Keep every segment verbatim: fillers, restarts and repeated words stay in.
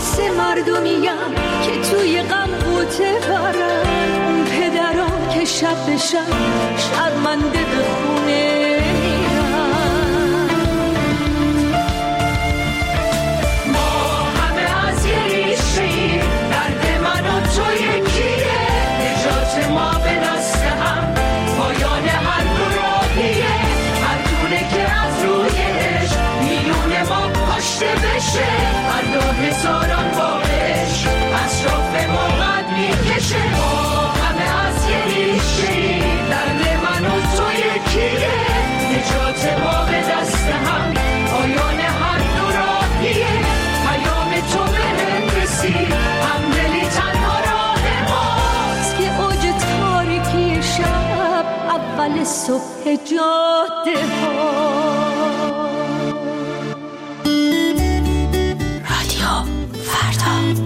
واسه مردمیم که توی غم قوطه برن، اون پدرام که شب به شب شرمنده به خونه میرن. ما همه از یه ریشیم، درد من و تو یکیه، نجات ما به دست هم، پایان هر دو راهیه، هر دونه که از روی عشق میونه ما پاشته بشه، هر دو هزاران باش اطراف ما قد میکشه. ما همه از یه ریشیم، درد من و تو یکیه، نجات ما به دست هم، پایان هر دو راهیه، پیام تو به هم رسید، همدلی تنها راه ماست که اوج تاریکی شب اول صبح جاده ها. رادیو فردا.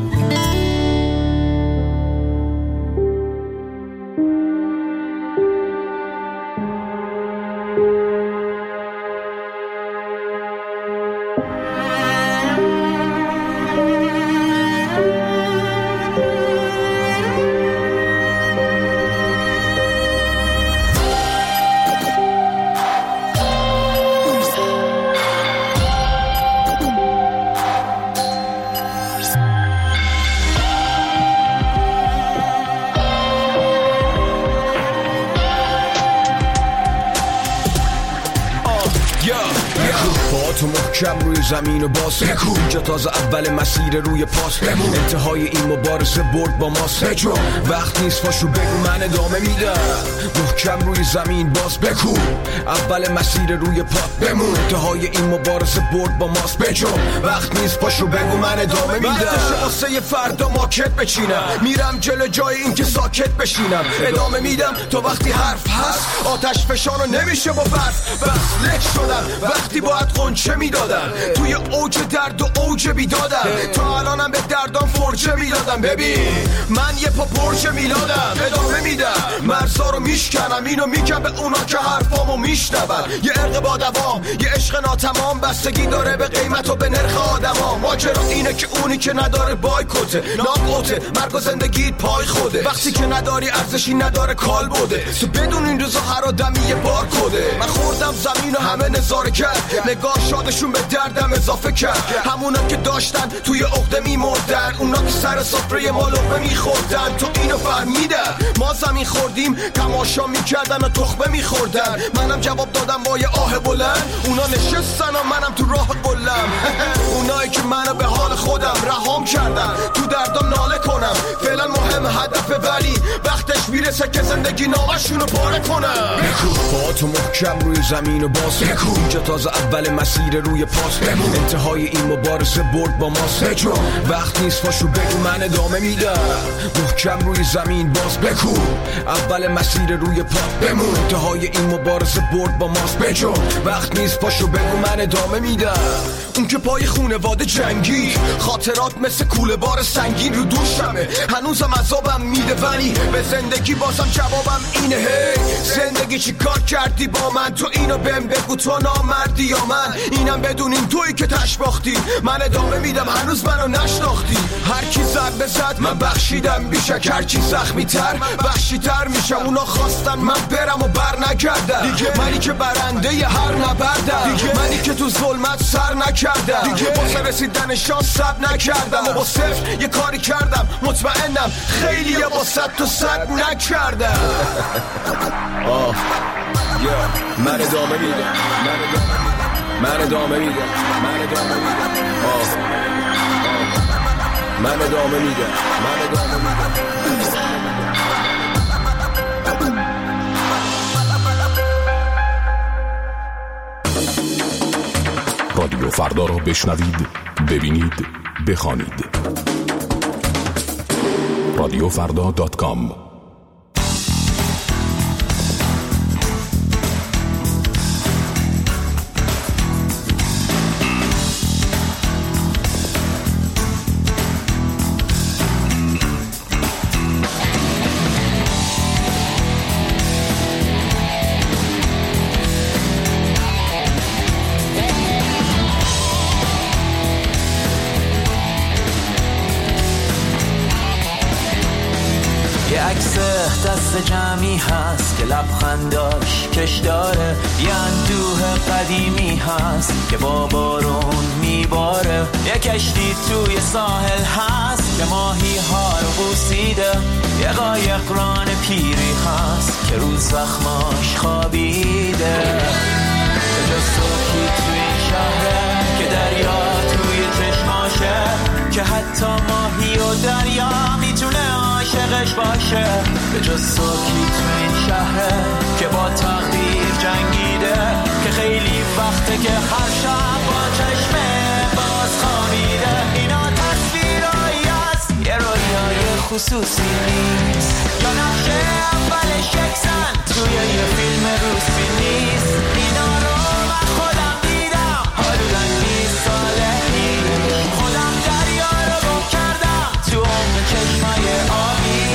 تو محکم روی زمین و باز بکو، اینجا تازه اول مسیر روی پاس بمون، انتهای این مبارزه برد با ماست بجو، وقت نیست پاشو بگو من ادامه میدم، محکم روی زمین باز بکو، اول مسیر روی پا بمون، انتهای این مبارزه برد با ماست بجو، وقت نیست پاشو بگو من ادامه میدم، وقتشه واسه یه فردا ماکت بچینم، میرم جلو جای این که ساکت بشینم، ادامه میدم تا وقتی حرف هست، آتش فشانو نمیشه با برف، بس لک شدم وقتی باید قنچه میدادم، توی اوج درد و اوج بیدادم، تا الانم به دردام فرچه میدادم، ببین من یه پا پرچه میلادم، ادامه میدم مرزا رو میشکنم، اینو میگم به اونا که حرفامو میشنون، یه عرق با دوام، یه عشق ناتمام، بستگی داره به قیمت و به نرخ آدما، ماجرا اینه که اونی که نداره بایکوته، ناقوته، مرگ و زندگیت پای خوده، وقتی که نداری ارزشی نداره کال بوده، تو بدون این روزا هر آدمی یه بار کده، من خوردم زمین و همه نظاره کرد، نگاه شادشون به دردم اضافه کرد، همونا که داشتن توی عقده میمردن، اونا که سر سفره ما لقمه میخوردن، تو اینو فهمیدن ما زمین خوردیم، تماشا میکردن و تخمه میخوردن، منم جواب دادم با یه آه بلند، اونا نشستن و منم تو راه قلم، اونایی که منو به حال خودم رهام کردن، تو دردم ناله کنم، فعلا مهم هدفه، ولی وقتش میرسه که زندگی نامشونو پاره کنم، با تو محکم روی زمین و باز بکو، اینجا تازه اول مسیر روی پاس بمون، انتهای این مبارزه برد با ماست بجو، وقت نیست پاشو بگو من ادامه میدم، محکم روی زمین باز بکو، اول مسیر روی پا بمون، انتهای این مبارزه برد با ماست بجو، وقت نیست پاشو بگو من ادامه میدم، اون که پای خونواده جنگی، خاطرات مثل کوله بار سنگین رو دوشمه، هنوزم عذابم میده، ولی به زندگی بازم جوابم اینه، هی زندگی چی کار کردی با من، تو اینو بهم بگو، تو نامردی یا من، اینم بدونین تویی که تش باختی، من ادامه میدم هنوز منو نشناختی، هر کی زد بزد من بخشیدم، بیشک هر کی زخمی تر بخشی تر میشه، اونا خواستن من برم و بر نگردم دیگه، منی که برنده ی هر نبردم دیگه، منی که تو ظلمت سر نکردم دیگه، واسه رسیدن شانس صبر نکردم و با صفر یه کاری کردم، مطمئنم خیلی یه با صد تو صد نکردم. آه یا من ادامه میدم، من ادامه میدم، من ادامه میدم، من ادامه میدم، آه من ادامه میدم، من ادامه میدم. رادیو فردا را بشنوید، ببینید، بخوانید. رادیو فردا دات کام. عکس دست جمعی هست که لبخنداش کش داره، یه اندوه قدیمی هست که با بارون میباره، یه کشتی توی ساحل هست که ماهی ها رو بوسیده، یه قایق ران پیری هست که روز زخماش خوابیده. به جز صبحی توی این شهره که دریا توی چشماشه، که حتی ماهی و دریا میتونه عاشقش باشه. به جز صبحی توی این شهره که با تقدیر جنگیده، که خیلی وقته که هر شب با چشمه باز خوابیده. اینا تصویرایی هست، یه رویای خصوصی نیست، یا نقشه اولش یک زن توی یه فیلم روسی نیست. اینا رو من خودم دیدم حدوداً بیست ساله پیش، خودم دریا رو گم کردم تو عمق چشمای آبی.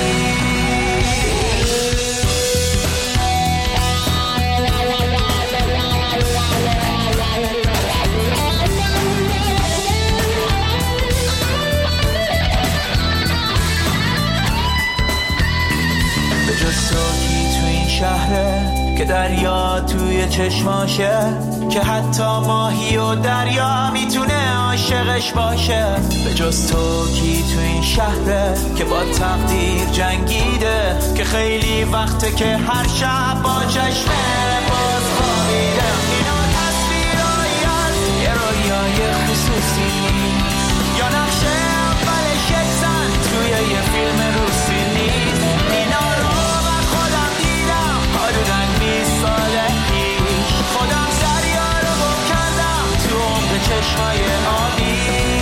به جز ساکی تو این شهره که دریا توی چشماشه، که حتی ماهی و دریا میتونه عاشقش باشه. به جز تو کی تو این شهره که با تقدیر جنگیده، که خیلی وقته که هر شب با چشمه باز خوابیده. اینا تصویرایی هست، یه رویای خصوصی نیست، یا نقشه اولش یک زن توی یه فیلم روسی نیست. اینا رو من خودم دیدم حدوداً بیست ساله پیش، خودم دریا رو گم کردم تو عمق چشمای آبی.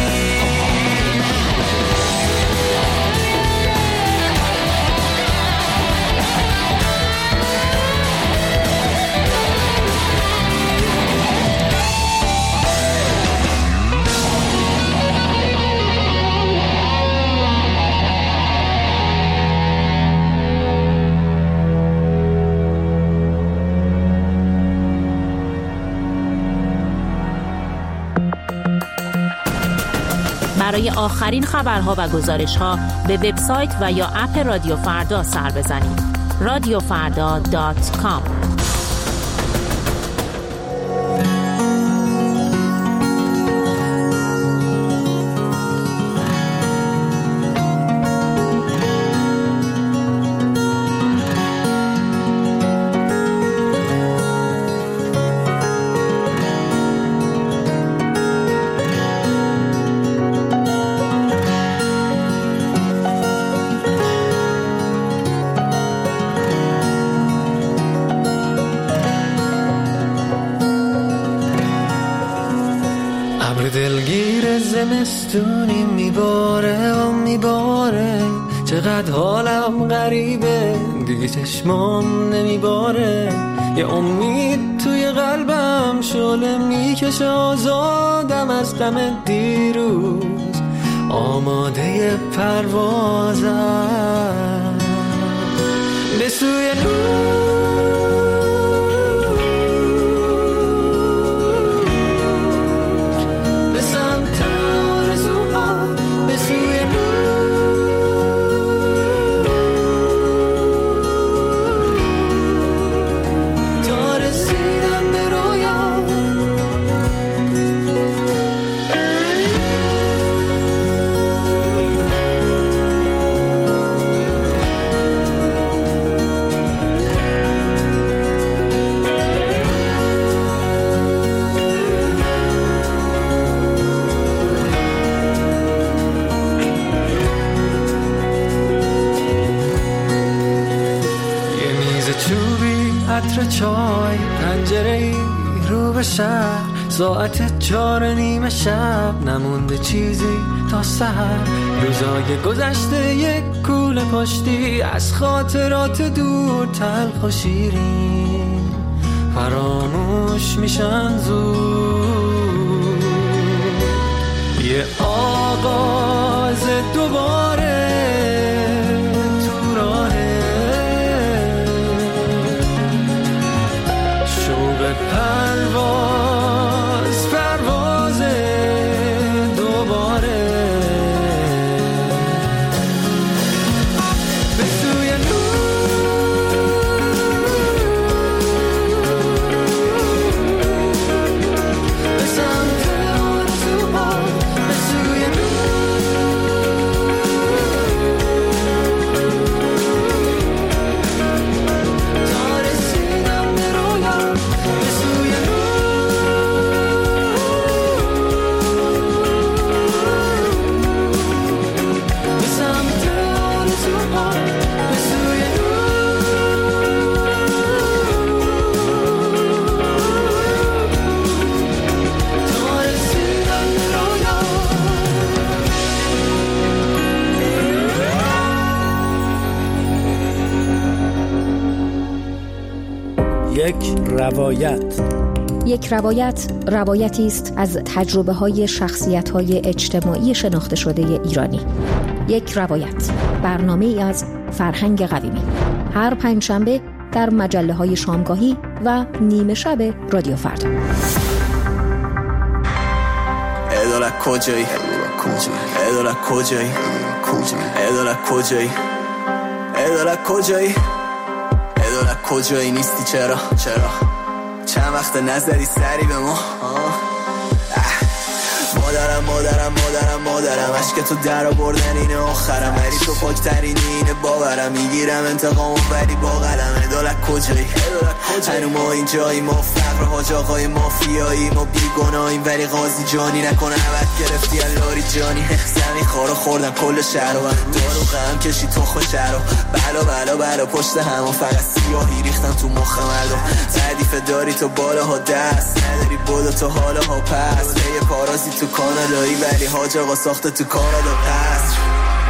برای آخرین خبرها و گزارش‌ها به وبسایت و یا اپ رادیو فردا سر بزنید. رادیو فردا دات کام. دلگیر زمستونی میباره و میباره، چقدر حالم غریبه دیگه چشمام نمیباره، یه امید توی قلبم شعله میکشه آزادم از غم دیروز، آماده پروازم به سوی نور. عطر چای، پنجره‌ای رو به شهر، ساعت چهار نیم شب، نمونده چیزی تا سحر، روزای گذشته یک کوله پشتی از خاطرات دور، تلخ و شیرین فراموش میشن زود، یه آغاز دوباره تو راهه، شوق پرواز پرواز دوباره به سوی یک روایت. یک روایت روایتی است از تجربه‌های شخصیت‌های اجتماعی شناخته شده ایرانی. یک روایت، برنامه‌ای از فرهنگ قویمی، هر پنجشنبه در مجله‌های شامگاهی و نیمه شب رادیو فردا. ادالت کجایی؟ ادالت کجایی؟ ادالت کجایی؟ ادالت کجایی؟ ادالت کجایی نیستی چرا؟ چرا؟ چند وقت نزدی سری به ما؟ مادرم مادرم مادرم مادرم عشق تو در آوردن اینه آخرم، ولی تو پاکترین اینه باورم، میگیرم انتقامو ولی با قلم. ادالت کجایی؟ هنو ما اینجایی، ما فقر حاج آقای مافیایی، ما بیگناهیم ولی قاضی جانی نکنه عبد گرفتی اللاری جانی. زمین خارو خوردن کل شهر و دارو غم کشی تخم شهر و بلا بلا بلا پشت همون فقط سیاهی ریختن تو مخ مردم. تعریف داری تو بالاها دست نداری بودا تو حالاها پس، یه پارازی تو کانادایی ولی حاج آقا ساخته تو کانادا قصر.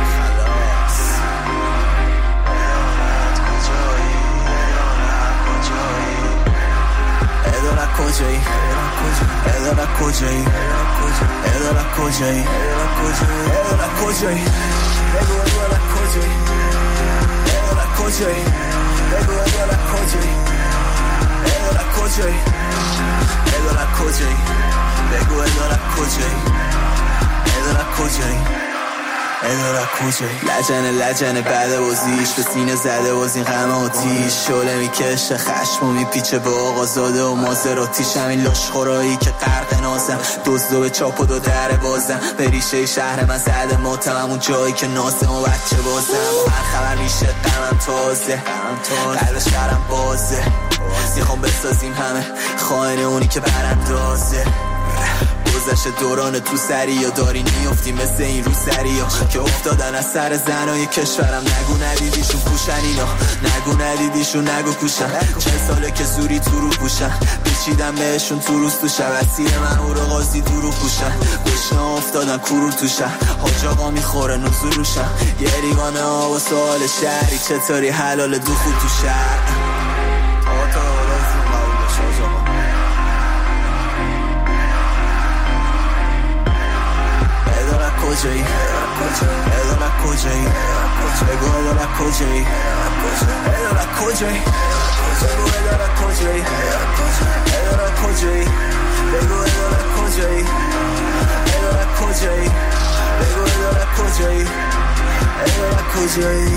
ادالت کجایی؟ ادالت کجایی؟ ادالت کجایی؟ ادالت کجایی؟ بگو ادالت کجایی؟ ادالت کجایی؟ بگو ادالت کجایی؟ ادالت کجایی؟ ادالت کجایی؟ بگو ادالت کجایی؟ ادالت کجایی؟ ادالت کجایی؟ لجنه لجنه بعد بازیش به سینه زده باز این غم آتیش، شعله میکشه خشم و میپیچه به آقا زاده و مازراتیش، همین لاشخورایی که غرق نازم، دزدو به چاپ و دو در بازم، به ریشه شهر من زده ماتم، اون جایی که ناسم و بچه بازم، و هر خبر میشه غمم تازه، قلب شهرم بازه، میخوام بسازیم همه خائن اونی که براندازه. گذشت دوران تو سری یا داری میفتی مثل این رو سری ها که افتادن از سر زنای کشورم، نگو ندیدیشون پوشن اینا، نگو ندیدیشون نگو کوشن، چه ساله که زوری تو رو پوشن، پیچیدم بهشون تو روز تو شب، اسیر من او رو قاضی دو رو پوشن، گشنه افتادن کورو تو شهر، حاج آقا میخوره نزول روشن، یه ریوانه ها و سوال شهری چطوری حلال دو خود تو شهر. کجایی؟ ادالت کجایی؟ بگو ادالت کجایی؟ ادالت کجایی؟ بگو ادالت کجایی؟ ادالت کجایی؟ بگو ادالت کجایی؟ ادالت کجایی؟ بگو ادالت کجایی؟ ادالت کجایی؟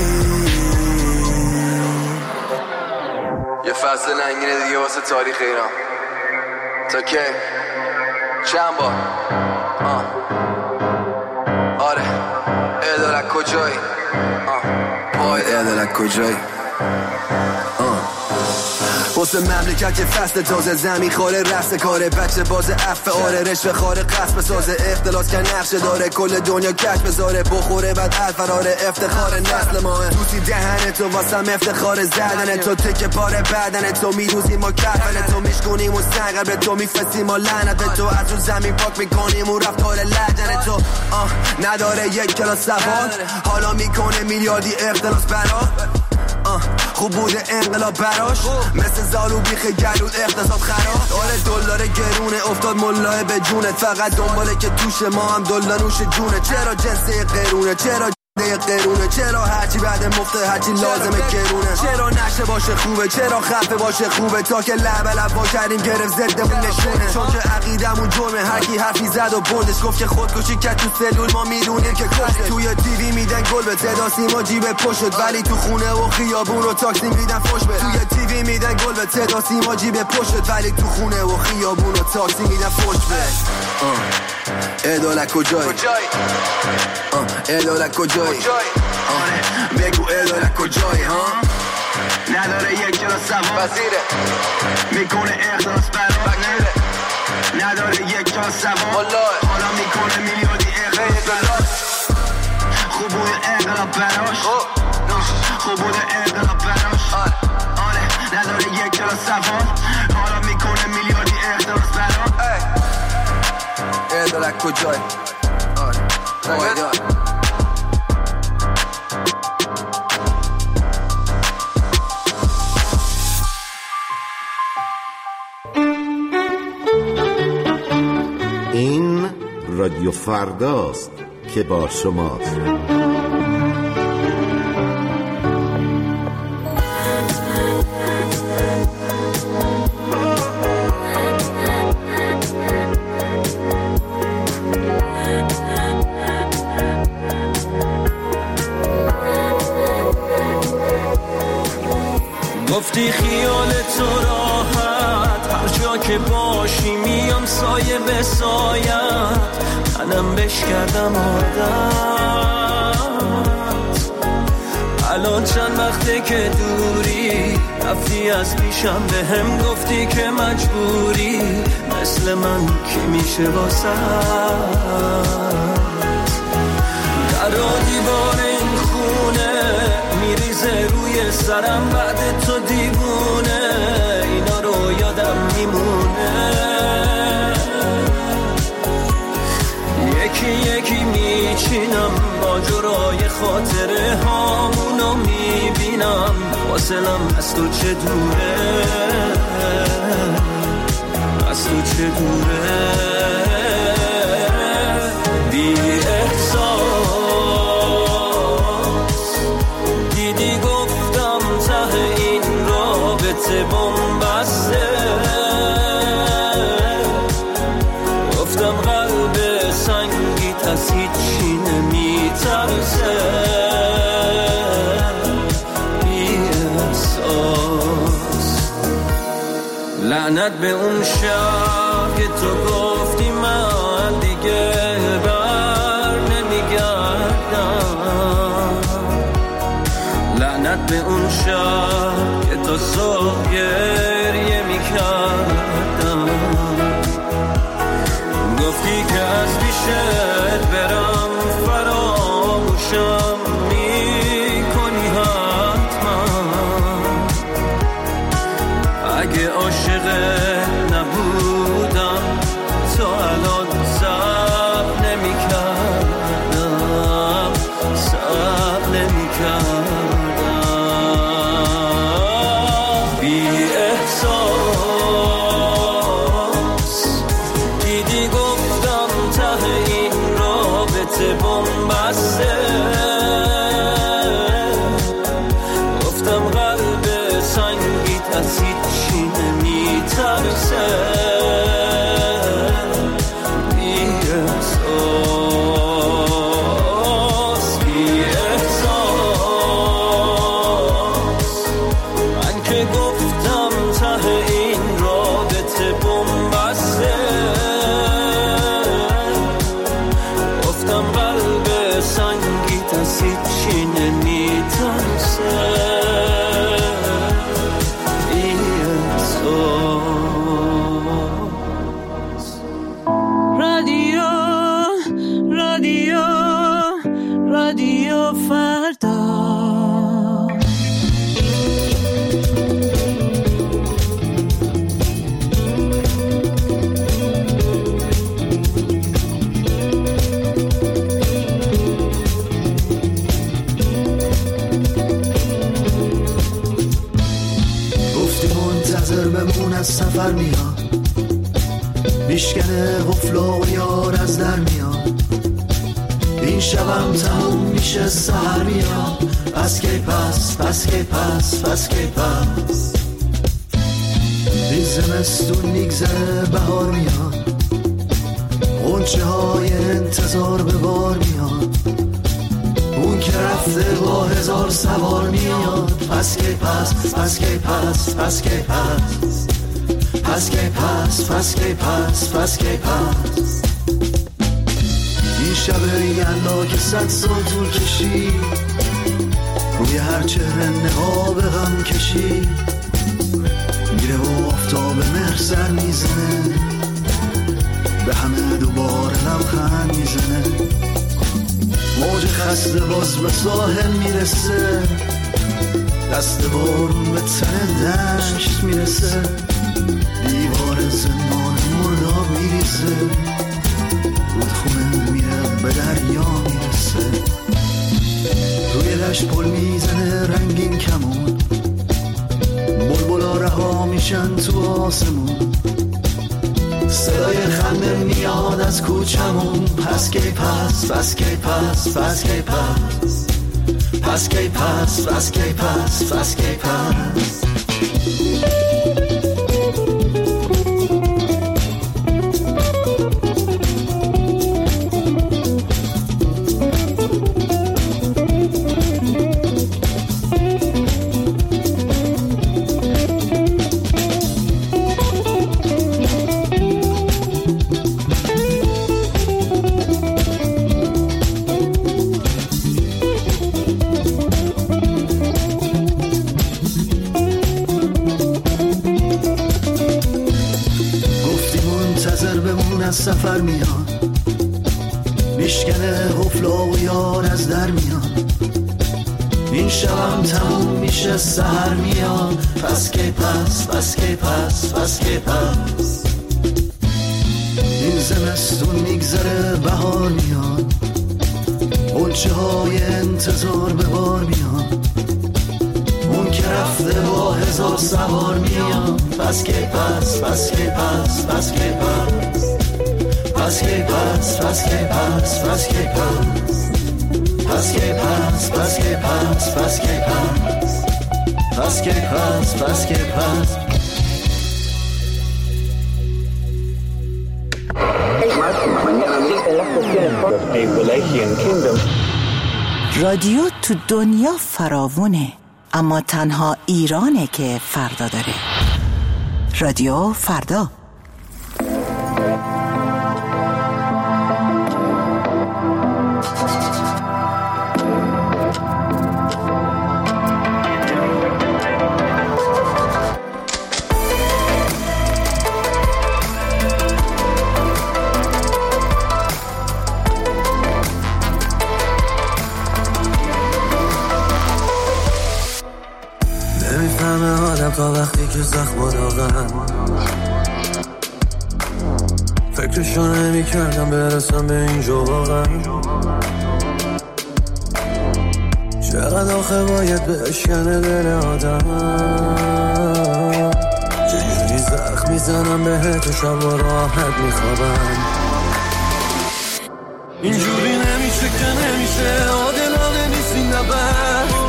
یه فصل ننگینه دیگه واسه تاریخ ایران. تا که چند بار آه آره ادالت کجایی؟ آه ادالت کجایی؟ آه واسه مملکت که فصل تازه زمین خاره رفت کاره، بچه باز عفه آره رشوه خاره قصب سازه، اختلاس که نقشه داره کل دنیا کش بذاره، بخوره بعد الفراره افتخار نسل ماه، دوستی دهن تو واسم افتخار زدن تو، تکه پاره بدن تو میروزیم ما کفن تو، میشکنیم و سنگر به تو میفسیم ما لعنت به تو، از اون زمین پاک میکنیم و رفتار لجن تو. آه نداره یک کلاس سواد حالا میکنه میلیاردی اختلاس برا، خوب بوده انقلاب براش مثل زالو بیخ گلود اقتصاد خراب، آره دلار گرونه افتاد ملاه به جونت، فقط دنباله که توش ما هم دلانوش جونه، چرا جنسه قرونه، چرا قرونه، چرا هرچی بعد مفته هرچی لازمه گرونه، چرا نشه باشه خوبه، چرا خفه باشه خوبه، تا که لب لب با کردیم گرفت ضدمون نشونه، چون که عقیدمون جرمه، هر کی حرفی زد و بردش گفت که خودکشی کرد تو سلول ما میدونیم که کشته، توی تیوی میدن گل به صدا سیما جیب پشت، ولی تو خونه و خیابون رو تاکسی میدن فوش به، توی تیوی میدن گل به صدا سیما جیب پشت، ولی تو خونه و خیابون رو تاکسی میدن فوش به. ادالت کجایی؟ ادالت کجایی؟ بگو ادالت کجایی؟ نداره یک کلاس سواد میکنه اخلاص برات، نداره یک کلاس سواد حالا میکنه میلیاردی اخلاص، خوب بوده انقلاب براش، خوب بوده انقلاب براش، آره نداره یک کلاس سواد حالا میکنه میلیاردی اخلاص براش. ادالت کجایی؟ آره این رادیو فرداست که با شماست. گفتی خیال تو راحت هر جا که باشی میام سایه به سایت، منم بش کردم عادت. الان چند وقته که دوری رفتی از پیشم، به هم گفتی که مجبوری مثل من کی میشه واسه در دیوار این خونه میریزه روی سرم بعد تو دیوونه، اینا رو یادم میمونه. یکی یکی میچینم ماجرای خاطره هامونو میبینم، فاصلم از تو چه دوره، از تو چه دوره. بی احساس دیدی گفتم ته این رابطه بنبسته، گفتم قلب سنگیت از هیچی نمیترسه. بی احساس لعنت به اون شب که تو گفتی من دیگه بر نمیگردم، لعنت به اون شب که تو صبح گریه میکردم. گفتی که از پیشت برم فراموشم میکنی حتما، اگه عاشقت نبودم تو الان صبر نمیکردم، صبر نمیکردم. بی احساس دیدی گفتم ته این رابطه بنبسته، گفتم قلب سنگیت از هیچی نمیترسه. بی احساس بی احساس من که گفتم ته این رابطه بنبسته، گفتم قلب سنگیت از هیچی نمیترسه. رادیو رادیو رادیو فردا. گفتی منتظر بمون از سفر میاد، بیشکنه غفلا و یار از در میاد، این شبم تموم میشه سهر میاد. پس کی پس پس کی پس پس کی پس این زمستون میگذره بهار میاد، غنچه های انتظار به بار میاد، اون که رفته با هزار سوار میاد. پس کی پس پس کی پس پس کی پس پس کی پس پس کی پس پس کی پس این شب یلا که صد سال طول کشید، روی هر چهره نقاب غم کشید، میره و آفتاب مهر سر میزنه، به همه دوباره لبخند میزنه. موج خسته باز به ساحل میرسه، دست بارون به تن دشت میرسه، دیوار زندان مرداب میریزه، رودخونه میره به دریا میرسه. روی دشت پل میزنه رنگین کمون، بلبلا رها میشن تو آسمون، صدای خنده میاد از کوچمون پس کی پس پس کی پس پس کی پس پس کی پس پس کی پس پس کی پس سفر میاد میشکنه قفلا و یار از در میاد این شبم تموم میشه سحر میاد پس کی پس پس کی پس پس کی پس این زمستون میگذره بهار میاد قنچه های انتظار به بار میاد اون که رفته با هزار سوار میاد پس کی پس پس کی پس پس کی پس پس کی پس پس کی پس پس کی پس پس کی پس پس کی پس پس کی پس پس کی پس پس کی پس رادیو تو دنیا فراوونه اما تنها ایرانه که فردا داره. رادیو فردا. تا وقتی که زخم و داغم فکرشو نمی کردم برسم به اینجا واقعا چقدر آخه باید بشکنه دل آدم چجوری زخم میزنم بهت و شب و راحت میخوابم اینجوری نمیشه که نمیشه عادلانه نیست این نبرد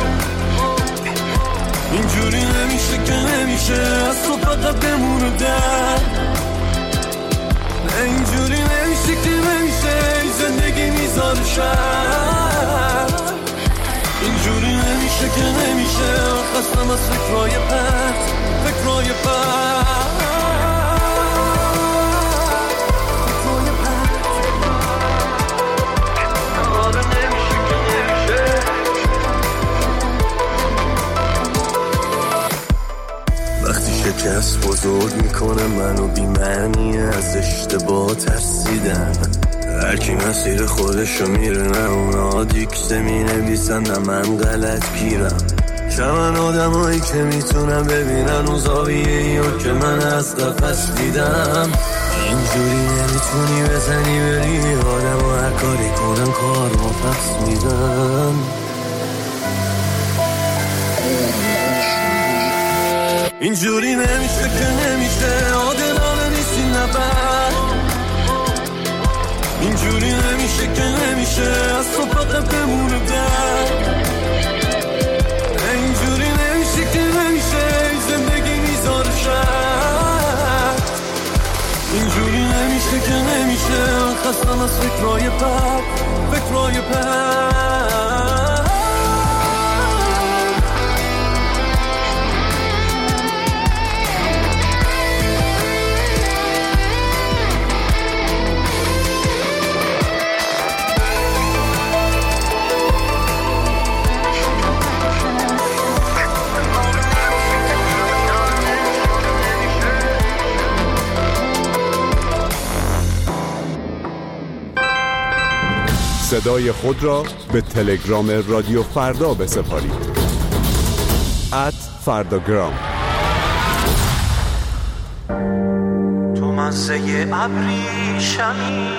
اینجوری نمیشه که نمیشه از تو فقط بمونه در نه اینجوری نمیشه که نمیشه زندگی میذاره شر اینجوری نمیشه که نمیشه خستم از فکرهای پرت فکرهای پرت فکرهای پرت آره نمیشه که نمیشه وقتی شکست بزرگ میکنه منو بی‌معنی از اشتباه ترسیدن هرکی مسیر خودشو میره نه اونا دیکته مینویسن نه من غلط گیرم چمن آدم هایی که میتونم ببینن اون زاویه ایو که من از قفس دیدم اینجوری نمیتونی بزنی بری آدم و هر کاری کنم کار ما پس میدم اینجوری نمیشه که نمیشه عادلانه نیست این نبرد اینجوری نمیشه که نمیشه از تو فقط بمونه در اینجوری نمیشه که نمیشه زندگی میذاره شر اینجوری نمیشه که نمیشه خستم از فکرهای بد فکرهای بد صدای خود را به تلگرام رادیو فردا بسپارید ات فرداگرام. تو مزه ابریشمی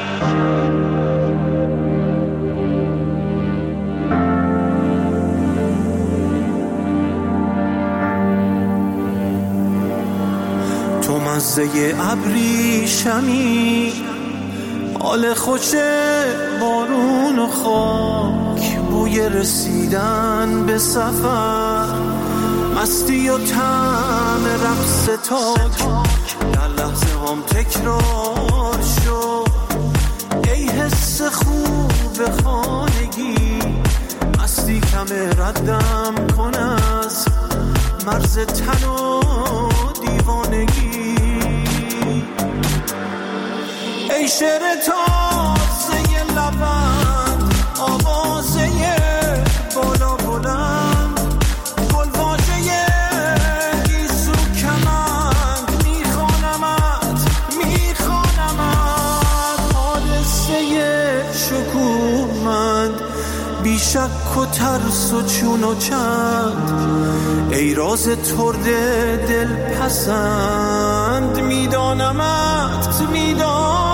تو مزه ابریشمی، حال خوش بارون و خاک، بوی رسیدن به سفر، مستی و طعم رقص تاک، در لحظه هم تکرار شد. ای حس خوب خانگی، مستی کمه ردم کن از مرز تن و دیوانگی. ای شعر تازه لبند، آوازه بالا بلند، گلواژه گیسو کمند، میخوانمت میخوانمت. حادثه شکوهمند، بی شک و ترس و چون و چند. ای راز ترد دل پسند، میدانمت میدانم.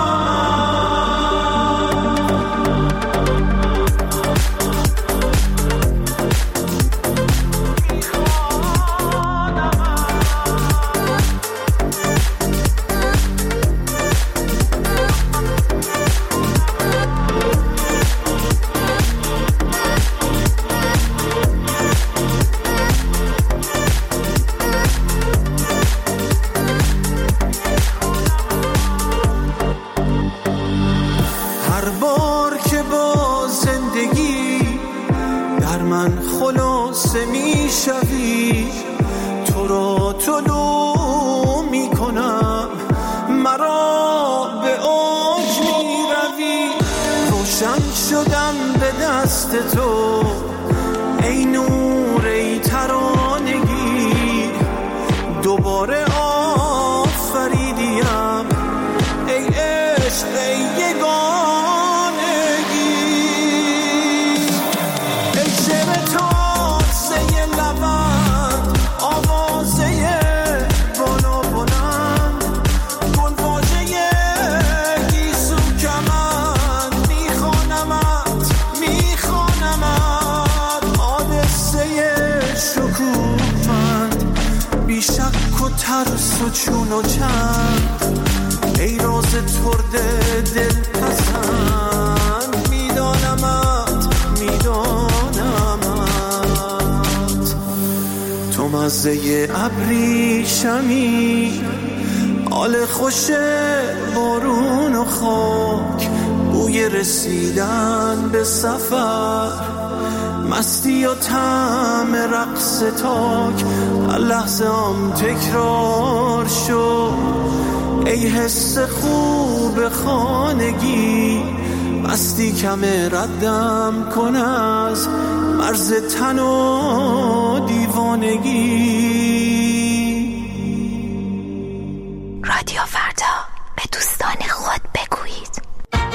میشوی تو را طلوع میکنم، مرا به اوج میروی. روشن شدم به دست تو، ای نور ای ترانگی. دوباره آفریدیم، ای عشق ای یگانگی. ای شعر تازه لبند، آوازه بالا بلند، گلواژه گیسو کمند. میخوانمت میخوانمت، حادثه شکوفند، بی شک و ترس و چون و چند. ای راز ترد دل پسند، میدانمت میدانمت. تو مزه ابریشمی، حال خوش بارون و خاک، بوی رسیدن به سفر، مستی و طعم رقص تاک. هر لحظه هم تکرار شد. ای حس خوب خانگی، مستی کمه ردم کن از مرز تن و دیوانگی. رادیو فردا، به دوستان خود بگویید.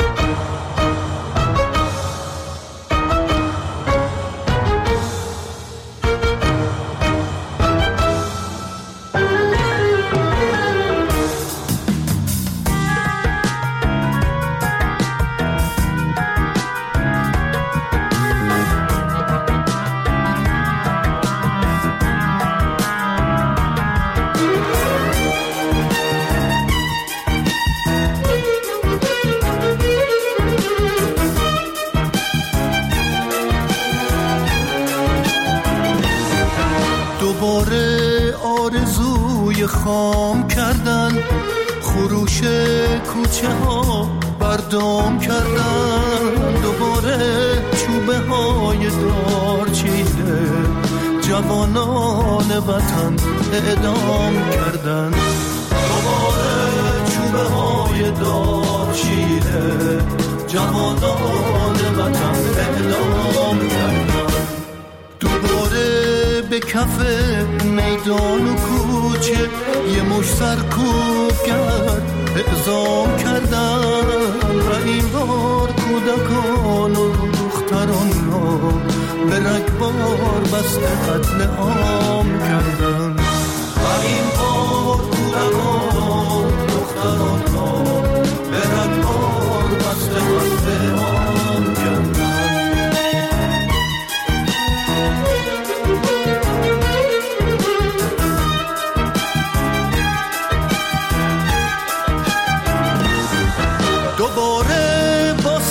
خام کردن، خروش کوچه ها بردام کردن. دوباره چوبه های دار چیده، جوانان وطن اعدام کردن. دوباره چوبه های دار چیده، جوانان وطن اعدام کردن. دوباره به کف میدان و کوچه یه مش سرکوب کرد، اعزام کردن. و این بار کودکان و دختران را به رگبار بسته قتل عام کردن. و این بار کودکان و دختران را به رگبار بسته قتل عام کردن.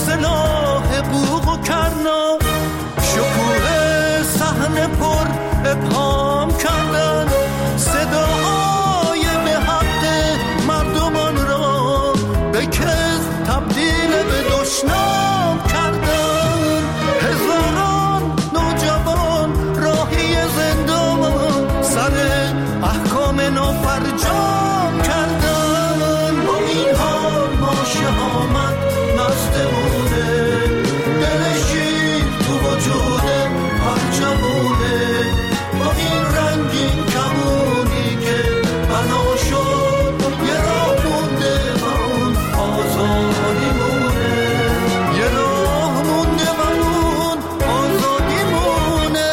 سلاح بوق و کرنا، شکوه صحنه پر ابهام کردن، صداهای به حق مردمان را به کذب تبدیل به دشنام کردن. هزاران نوجوان راهی زندان سر احکام نافرجام کردن. با این حال ما شهامت نزدمونه، دل شیر تو وجود هر جوونه. با این رنگین کمونی که بنا شد یه راه مونده و اون آزادی مونه، یه راه مونده و اون آزادی مونه.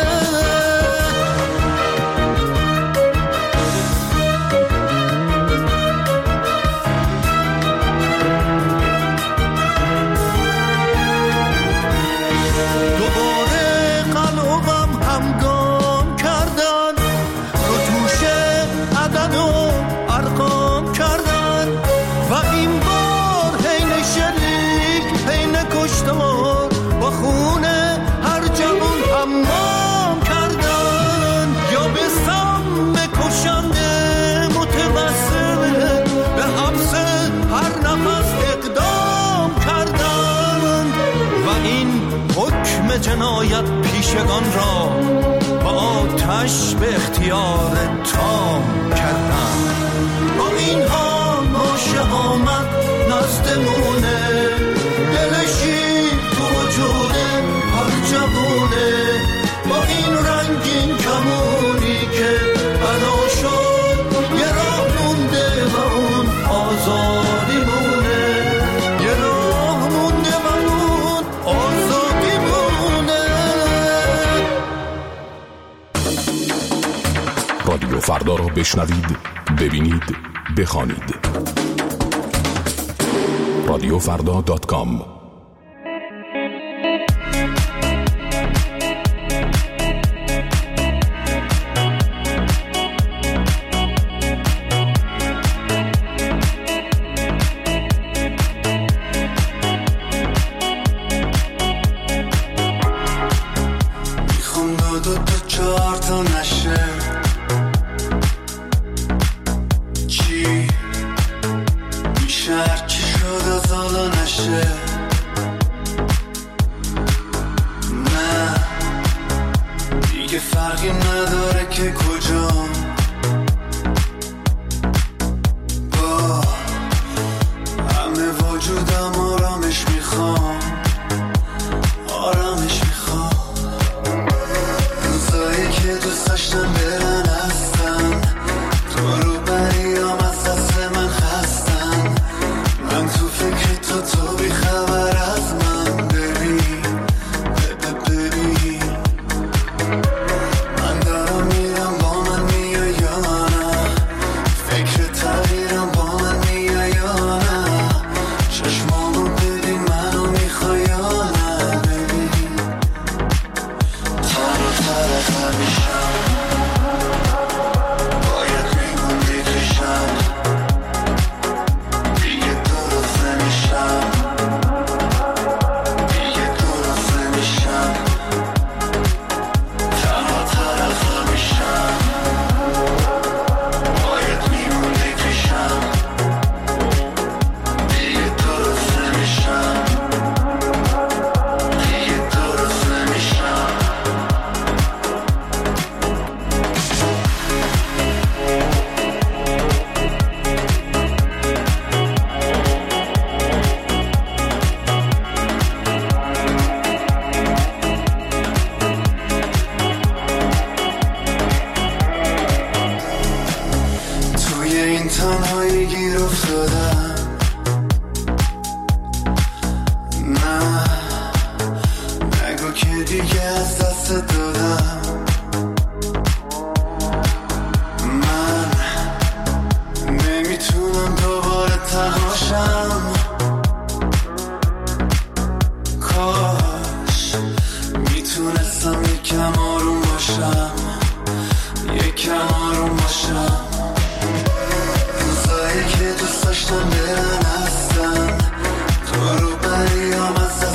دوباره قلبم همگام کردن، رو توشه عدد و ارقام کردن و این بار حین شلیک حین کشتار با خونه هر جوان حمام کردن. یا به سم کشنده متوسل به حبس هر نفس اقدام کردن و این حکم جنایت پیشگان را با آتش به اختیار تام کردن. با این حال ما شهامت نزدمونه، دل شیر تو وجود هر جوونه. با این رنگین کمونی که بنا شد یه راه مونده و اون آزادی مونه، یه راه مونده و اون آزادی مونه. رادیو فردا را بشنوید، ببینید، بخوانید. رادیو فردا دات کام. میخوام دو دو تا چهار تا نشه، چی میشه هر چی شد از حالا نشه. نه دیگه فرقی نداره که کجا، با همه وجودم آرامش میخوام، آرامش میخوام. روزایی که دوست داشتم برن هستن، تو رو بریام از دست من خستن. من تو فکر تو تو بی خبر از من، ببین ببین من دارم میرم با من میای یا نه، فکر تغییرم با من میای یا نه. چشمامو ببین منو میخوای یا نه، ببین تر و تر میشم، باید میموندی توشم، دیگه درست نمیشم، دیگه درست نمیشم. تنها طرف میشم، باید میموندی توشم، دیگه درست نمیشم، دیگه درست نمیشم. توی این تنهایی گیر افتادم، نه نگو که دیگه از دست دادم. من نمیتونم دوباره تنهاشم، کاش میتونستم یکم آروم باشم، یکم آروم باشم. روزایی که دوست داشتم برن هستن، تو رو بریام از دست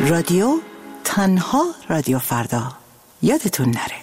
رادیو تنها رادیو فردا یادتون نره.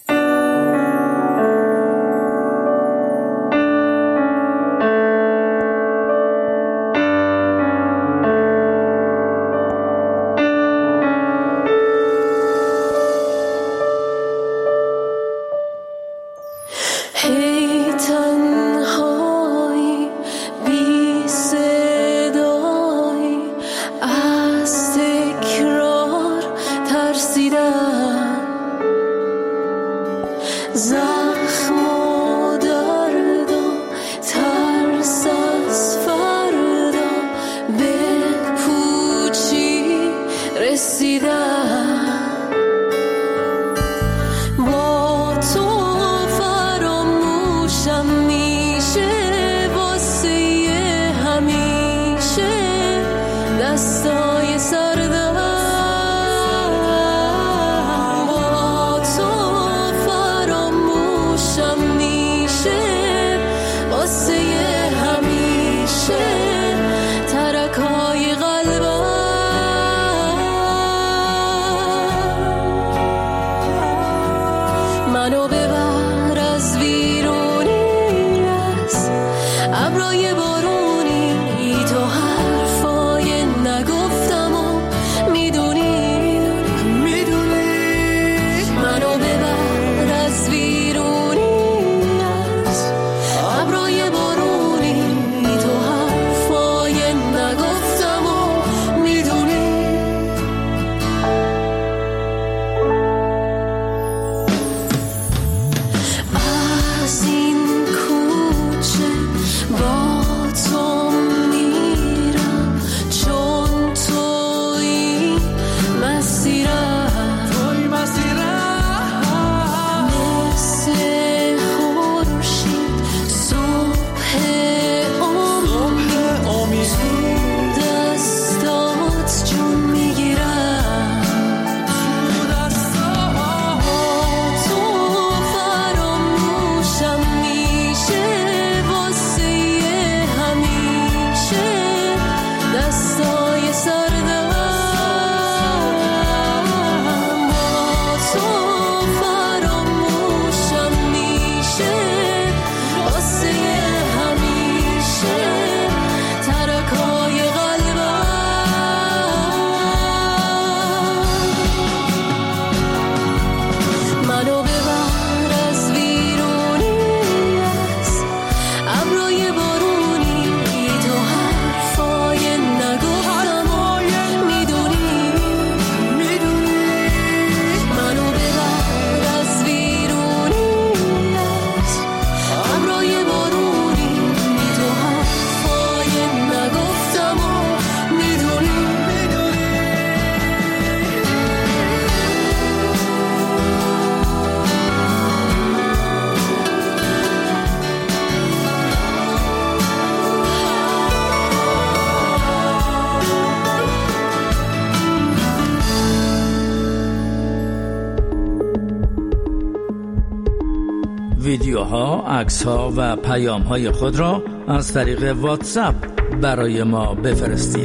ویدیوها، عکس‌ها و پیام‌های خود را از طریق واتساپ برای ما بفرستید.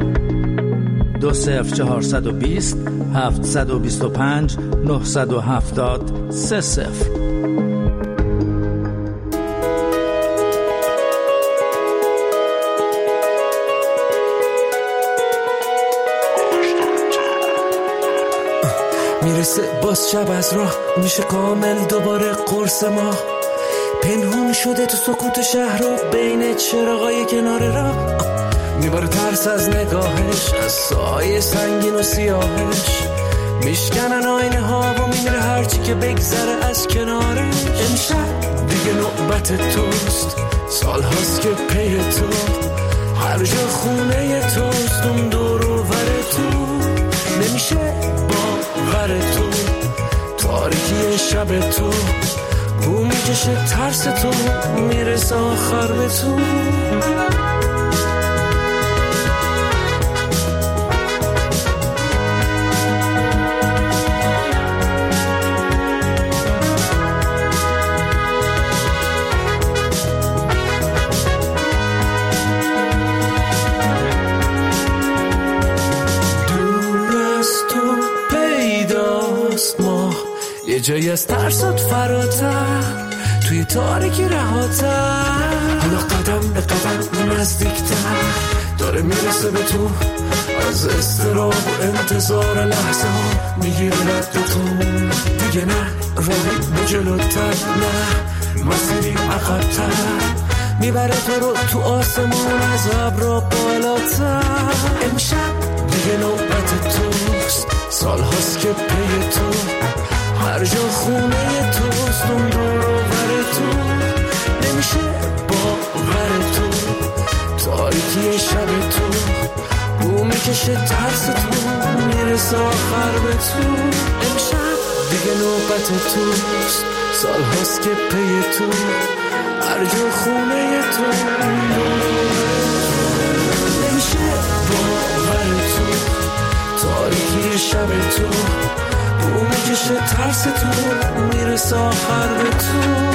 دو صفر چهارصد و بیست هفتصد و بیست و پنج نهصد و هفتاد سه صفر. میرسه باز شب از راه میشه کامل دوباره قرص ما، پنهون شده تو سکوت شهر و بین چراغای کنار راه، میباره ترس از نگاهش، از سایه سنگین و سیاهش، میشکنن آینه ها و میمیره هرچی که بگذره از کنارش. امشب دیگه نوبت توست، سال هاست که پی تو، هر جا خونه توست، اون دور و ور تو، نمیشه باور تو، تاریکی شب تو، بو میکشه ترس تو، میرسه آخر به تو. دور یه جایی از ترسات فراتر، توی تاریکی رهاتر، حالا قدم به قدم نزدیکتر داره میرسه به تو، از استراب و انتظار لحظه ها میگیره ردتون. دیگه نه راهی به جلوتر، نه مسیری عقبتر، میبره تو رو تو آسمون از ابرا بالاتر. امشب دیگه نوبت توست، سال هاست که پی تو، هر جا خونه توست، اون دور و بر تو نمیشه باور تو، تاریکی شب تو بو میکشه ترس تو، میرسه آخر به تو. امشب دیگه نوبت توست، سال هاست که پی تو، هر جا خونه تو نمیشه باور تو، تاریکی شب تو بو میکشه ترس تو، میرسه آخر به تو.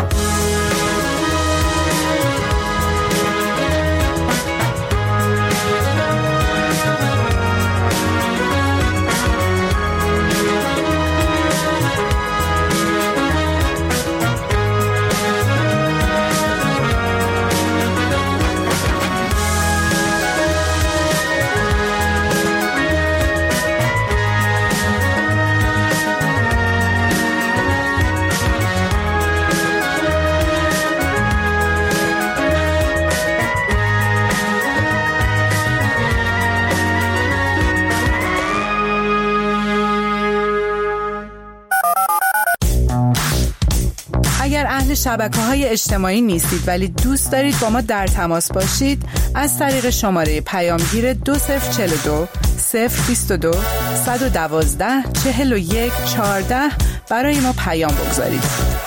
شبکه‌های اجتماعی نیستید ولی دوست دارید با ما در تماس باشید، از طریق شماره پیامگیر دو صفر چهل و دو صفر بیست و دو صد و دوازده چهل و یک چهارده برای ما پیام بگذارید.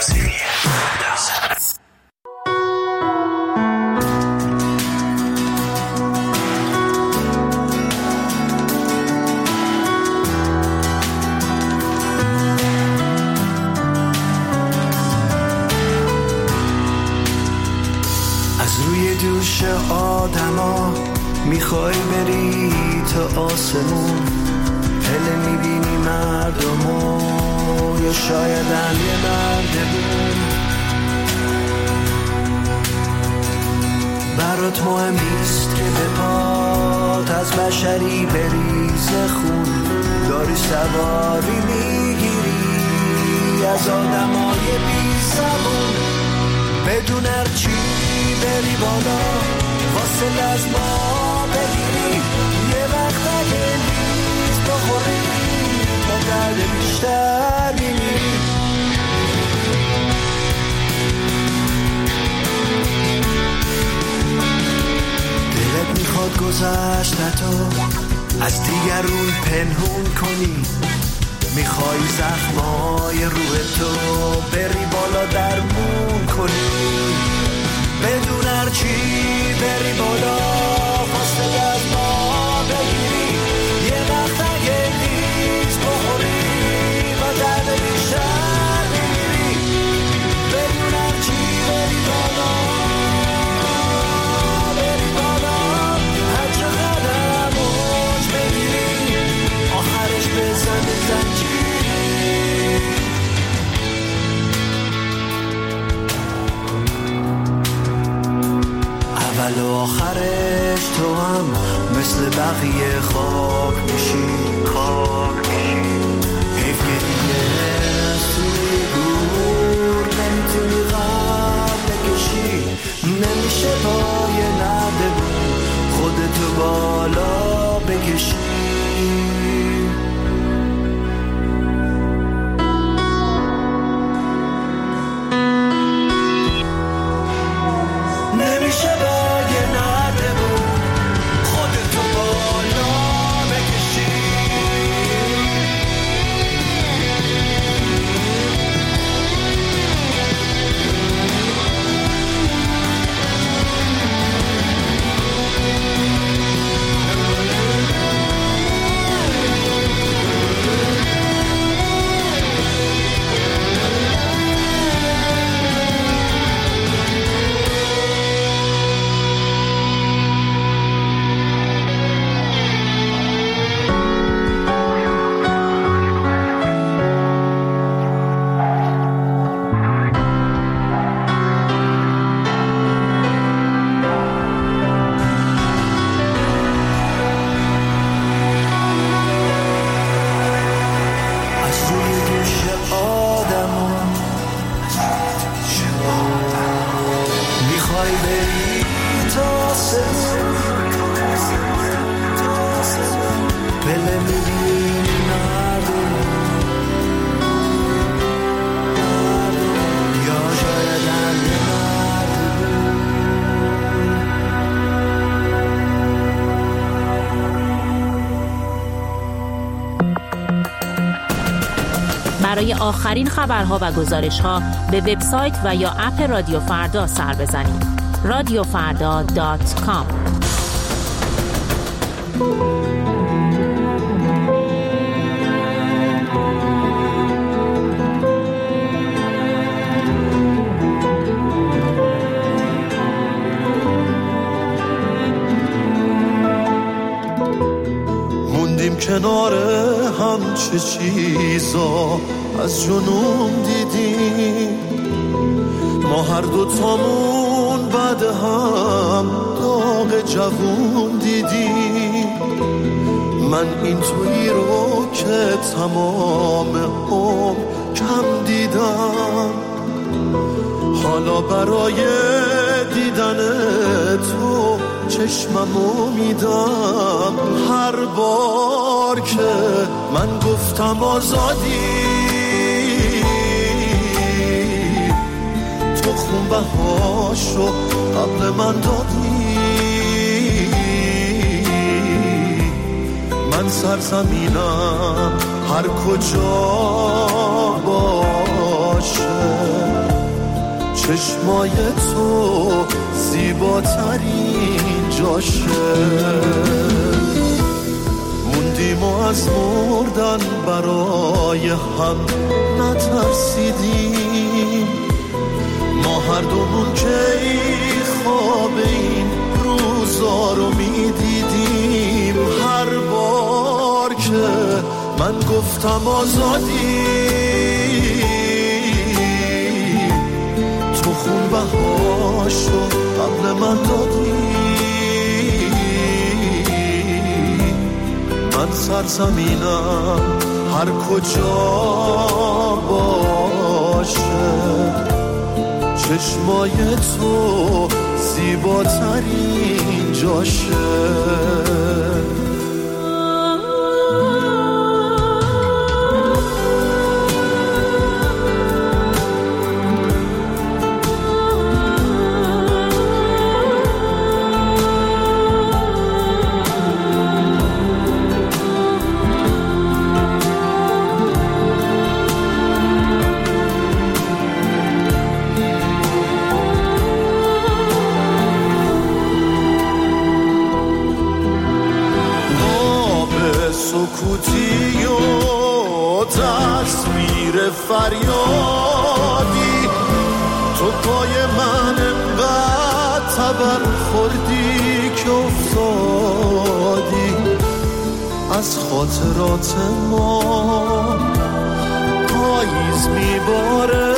دوش آدما میخوای بری تا آسمون، هله میبینی مردمو یا شاید هم یه مردمون. برات مهم نیست که به پات از بشری بریزه خون، داری سواری میگیری از آدمای بی زبون، بدون هرچی بری بالا واسه از ما بگیری، یه وقت اگه نیز بخوری با درد بیشتر میمیری. دلت میخواد گذشتتو از دیگرون پنهون کنی، میخوای زخمای روح تو بری بالا درمون کنی، بدون هرچی بری بالا فاصله از ما بگیری، یه وقت اگه نیز بخوری با درد بیشتر میمیری. بدون هرچی بری بالا بری بالا، هر چقدر موج بگیری آخرش بزنه زنجیر. اول و آخرش تو هم مثل بقیه خاک میشی، خاک میشی. حیف که دیگه توی گور نمیتونی غم بکشی، نمیشه پای نرده بود خودتو بالا بکشی. نمیبینی مردم یا شاید اهل برای آخرین خبرها و گزارش‌ها به وبسایت و یا اپ رادیو فردا سر بزنید. رادیو فردا دات کام. موندیم کنار هم چه چیزا از جنون دیدیم، ما هر دو تامون بعد هم داغ جوون دیدیم. من این تویی رو که تمام عمر کم دیدم، حالا برای دیدن تو چشممو میدم. هر بار که من گفتم آزادی، تو خون بهاشو قبل من دادی. من سرزمینم هر کجا باشه، چشمای تو زیباترین جاشه. موندیم و از مردن برای هم نترسیدیم، ما هر دومون که خواب این روزا رو میدیدیم. هر بار که من گفتم آزادی، تو خون بهاشو قبل من دادی. من سرزمینم هر کجا باشه، چشمای تو زیباترین جاشه. سکوتی و تصویر فریادی، تو پای من انقدر تبر خوردی که افتادی. از خاطرات ما پاییز میباره،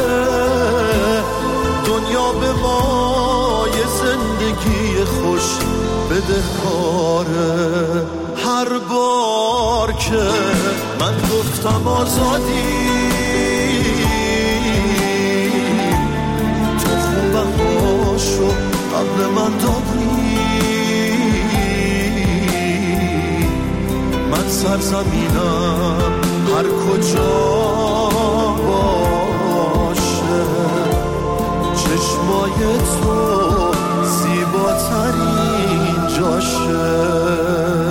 دنیا به ما یه زندگی خوش بدهکاره. هر بار که من گفتم آزادی، تو خون بهاشو قبل من دادی. من سرزمینم هر کجا باشه، چشمای تو زیباترین جاشه.